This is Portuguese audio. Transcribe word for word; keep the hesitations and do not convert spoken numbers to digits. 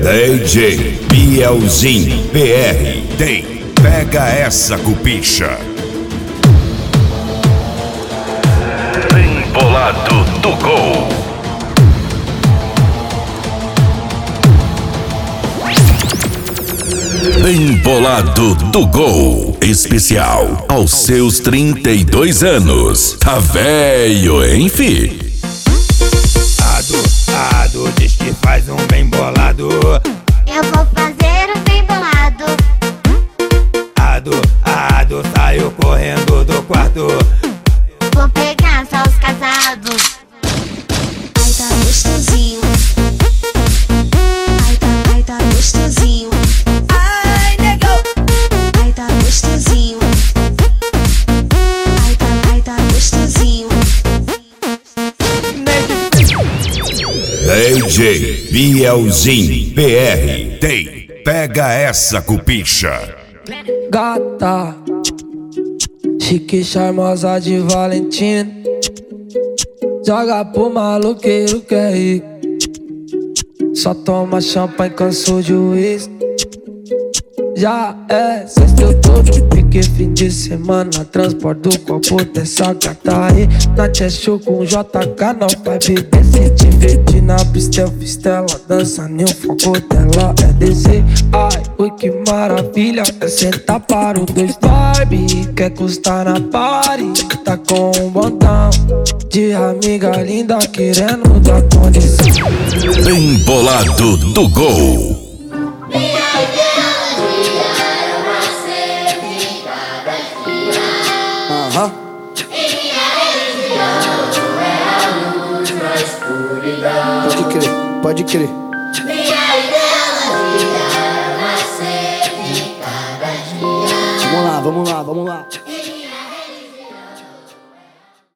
D J Bielzinho P R tem Pega Essa Cupicha. Bem bolado do gol. Bem bolado do gol. Especial aos seus trinta e dois anos. Tá velho, hein, fi? Ado, Ado, diz que faz um bem bolado. Eu vou fazer um bem bolado. Ado, Ado, saiu correndo do quarto. Vou pegar só os casados. Ai, tá gostosinho. Ai, tá, ai, tá gostosinho. Ai, negou. Ai, tá gostosinho. Ai, tá, ai, tá gostosinho. D J Bielzinho P R tem Pega Essa Cupicha. Gata, chique charmosa de Valentina, joga pro maloqueiro que é rico, só toma champanhe, cansou de uísque. Já é sexta, eu tô de pique, fim de semana, transporte do copo dessa gata aí. Na Tchê com J K, não vai beber, se divertir na pista, eu fiz tela, dança, nem o foco dela é descer. Ai, ui, que maravilha, é sentar para o dois Barbie, quer custar na party, tá com um botão de amiga linda, querendo dar condição. Bem bolado do gol. Aham. Pode crer, pode crer. Vamos lá, vamos lá, vamos lá.